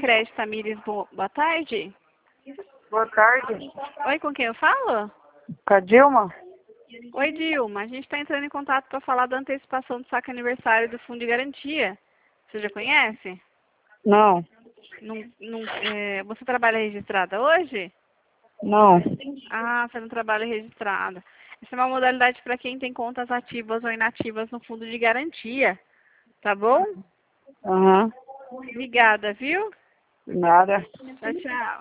Crédito Tamires, boa tarde. Boa tarde. Oi, com quem eu falo? Com a Dilma? Oi, Dilma. A gente está entrando em contato para falar da antecipação do saque aniversário do Fundo de Garantia. Você já conhece? Não. Você trabalha registrada hoje? Não. Ah, você não trabalha registrada. Essa é uma modalidade para quem tem contas ativas ou inativas no Fundo de Garantia. Tá bom? Aham. Obrigada, viu? Nada. Tchau, tchau.